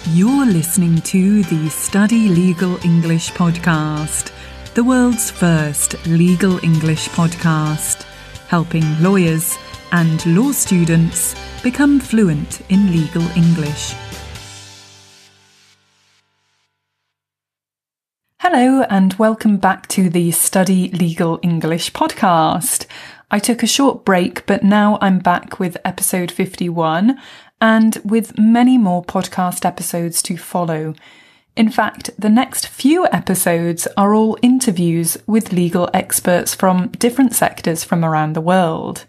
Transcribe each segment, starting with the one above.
You're listening to the Study Legal English podcast, the world's first legal English podcast, helping lawyers and law students become fluent in legal English. Hello and welcome back to the Study Legal English podcast. I took a short break, but now I'm back with episode 51 and with many more podcast episodes to follow. In fact, the next few episodes are all interviews with legal experts from different sectors from around the world.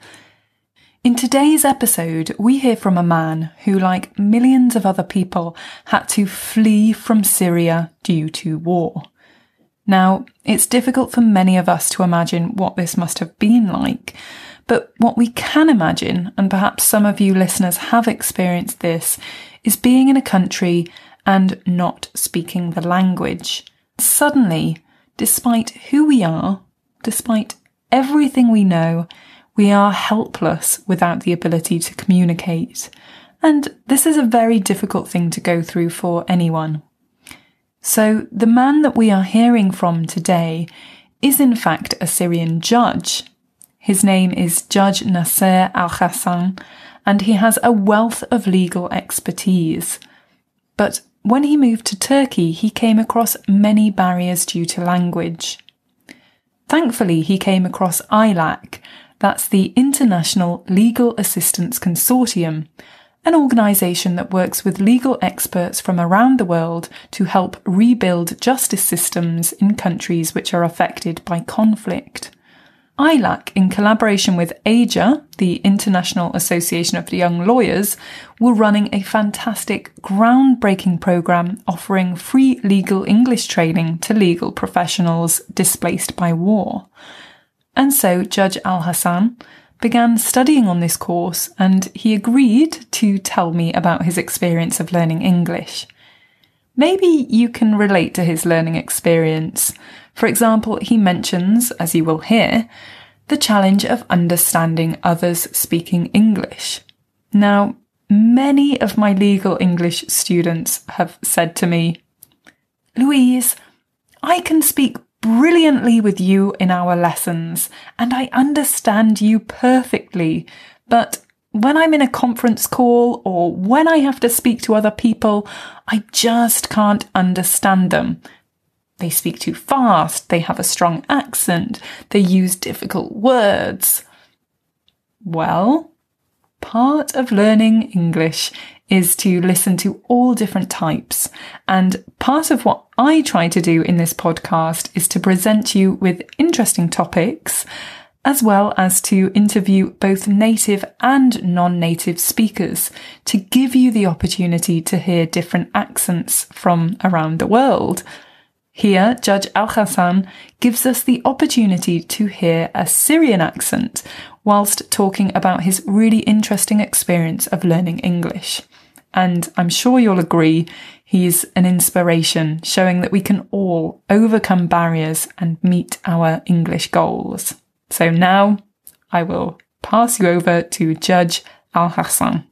In today's episode, we hear from a man who, like millions of other people, had to flee from Syria due to war. Now, it's difficult for many of us to imagine what this must have been like, but what we can imagine, and perhaps some of you listeners have experienced this, is being in a country and not speaking the language. Suddenly, despite who we are, despite everything we know, we are helpless without the ability to communicate. And this is a very difficult thing to go through for anyone. So the man that we are hearing from today is in fact a Syrian judge. His name is Judge Nasser Al-Ghassan, and he has a wealth of legal expertise. But when he moved to Turkey, he came across many barriers due to language. Thankfully, he came across ILAC, that's the International Legal Assistance Consortium, an organisation that works with legal experts from around the world to help rebuild justice systems in countries which are affected by conflict. ILAC, in collaboration with AJA, the International Association of Young Lawyers, were running a fantastic, groundbreaking programme offering free legal English training to legal professionals displaced by war. And so Judge Al-Ghassan began studying on this course, and he agreed to tell me about his experience of learning English. Maybe you can relate to his learning experience. For example, he mentions, as you will hear, the challenge of understanding others speaking English. Now, many of my legal English students have said to me, "Louise, I can speak brilliantly with you in our lessons, and I understand you perfectly, but when I'm in a conference call or when I have to speak to other people, I just can't understand them. They speak too fast, they have a strong accent, they use difficult words." Well, part of learning English is to listen to all different types. And part of what I try to do in this podcast is to present you with interesting topics, as well as to interview both native and non-native speakers to give you the opportunity to hear different accents from around the world. Here, Judge Al-Ghassan gives us the opportunity to hear a Syrian accent whilst talking about his really interesting experience of learning English. And I'm sure you'll agree, he's an inspiration, showing that we can all overcome barriers and meet our English goals. So now I will pass you over to Judge Al-Ghassan.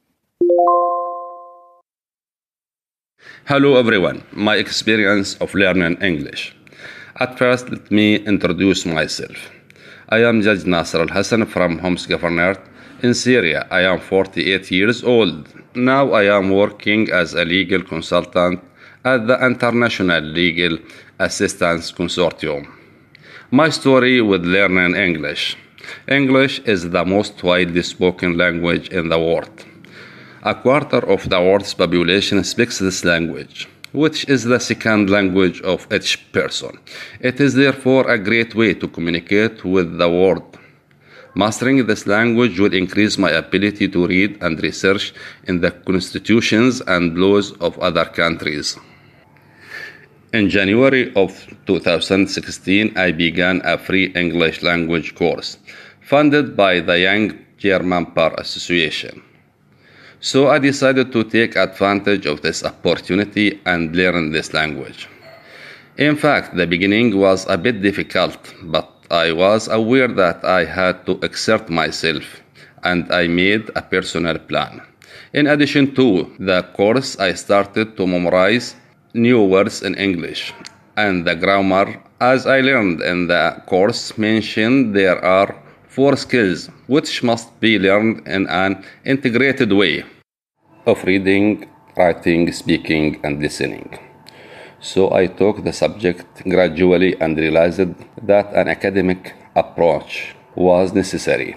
Hello everyone, my experience of learning English. At first, let me introduce myself. I am Judge Nasser Al-Ghassan from Homs Governorate in Syria. I am 48 years old. Now I am working as a legal consultant at the International Legal Assistance Consortium. My story with learning English. English is the most widely spoken language in the world. A quarter of the world's population speaks this language, which is the second language of each person. It is therefore a great way to communicate with the world. Mastering this language will increase my ability to read and research in the constitutions and laws of other countries. In January of 2016, I began a free English language course funded by the Young German Bar Association. So I decided to take advantage of this opportunity and learn this language. In fact, the beginning was a bit difficult, but I was aware that I had to exert myself, and I made a personal plan. In addition to the course, I started to memorize new words in English, and the grammar, as I learned in the course, mentioned there are 4 skills which must be learned in an integrated way of reading, writing, speaking, and listening. So I took the subject gradually and realized that an academic approach was necessary.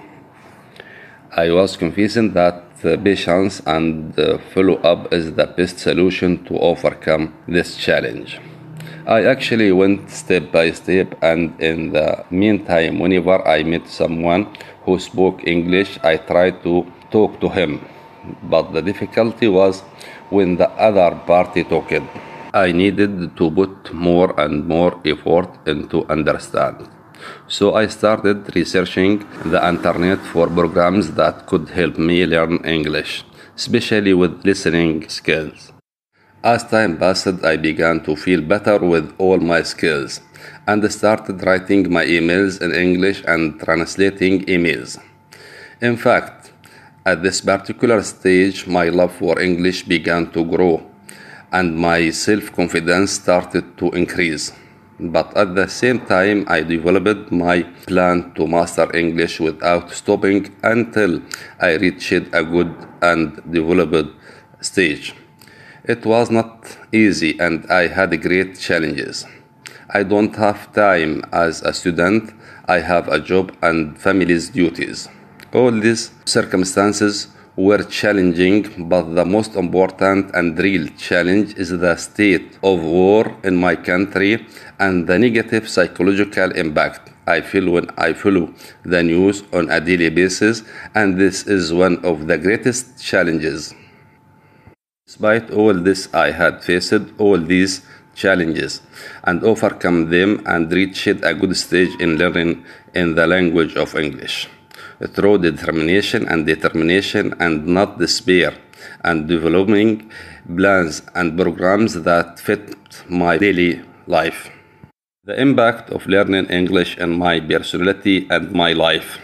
I was convinced that patience and follow-up is the best solution to overcome this challenge. I actually went step by step, and in the meantime, whenever I met someone who spoke English, I tried to talk to him. But the difficulty was when the other party talked. I needed to put more and more effort into understand. So I started researching the internet for programs that could help me learn English, especially with listening skills. As time passed, I began to feel better with all my skills and started writing my emails in English and translating emails. In fact, at this particular stage, my love for English began to grow and my self-confidence started to increase. But at the same time, I developed my plan to master English without stopping until I reached a good and developed stage. It was not easy and I had great challenges. I don't have time as a student. I have a job and family's duties. All these circumstances were challenging, but the most important and real challenge is the state of war in my country and the negative psychological impact I feel when I follow the news on a daily basis, and this is one of the greatest challenges. Despite all this, I had faced all these challenges and overcome them and reached a good stage in learning in the language of English. Through determination and not despair, and developing plans and programs that fit my daily life. The impact of learning English in my personality and my life.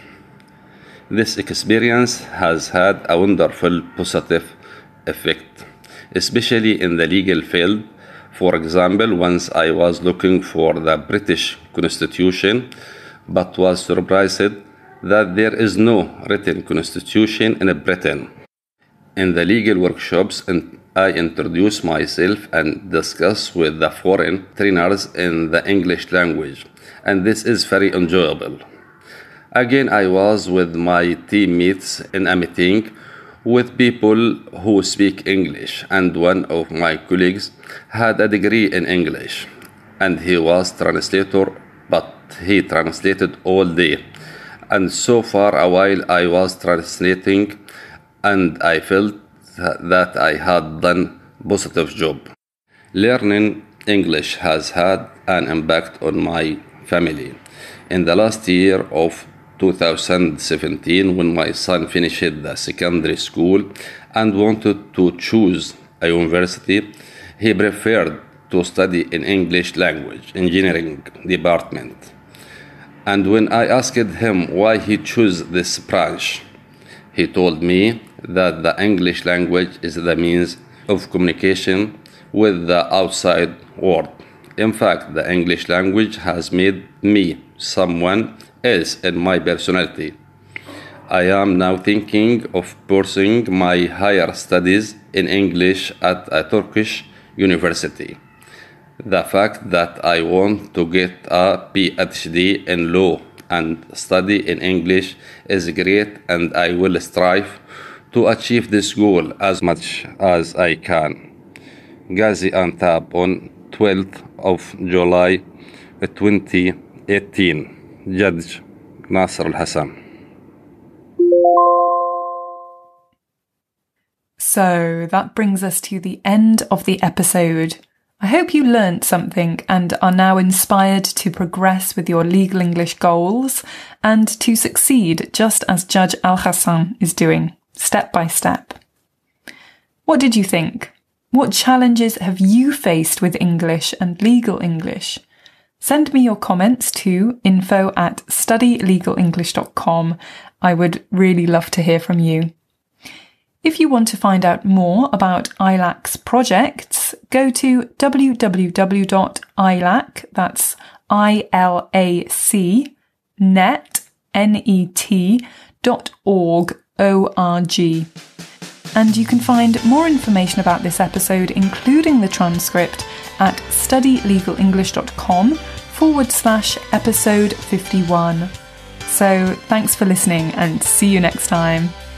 This experience has had a wonderful positive effect, especially in the legal field. For example, once I was looking for the British Constitution, but was surprised that there is no written constitution in Britain. In the legal workshops, I introduce myself and discuss with the foreign trainers in the English language, and this is very enjoyable. Again, I was with my teammates in a meeting with people who speak English, and one of my colleagues had a degree in English, and he was translator, but he translated all day. And so far a while I was translating, and I felt that I had done a positive job. Learning English has had an impact on my family. In the last year of 2017, when my son finished the secondary school and wanted to choose a university, he preferred to study in English language engineering department. And when I asked him why he chose this branch, he told me that the English language is the means of communication with the outside world. In fact, the English language has made me someone else in my personality. I am now thinking of pursuing my higher studies in English at a Turkish university. The fact that I want to get a PhD in law and study in English is great, and I will strive to achieve this goal as much as I can. Gaziantep on 12th of July 2018. Judge Nasser Al-Hassan. So that brings us to the end of the episode. I hope you learnt something and are now inspired to progress with your legal English goals and to succeed just as Judge Al-Hassan is doing, step by step. What did you think? What challenges have you faced with English and legal English? Send me your comments to info@studylegalenglish.com. I would really love to hear from you. If you want to find out more about ILAC's projects, go to www.ilac, that's ILAC, net.org. And you can find more information about this episode, including the transcript, at studylegalenglish.com/episode 51. So thanks for listening and see you next time.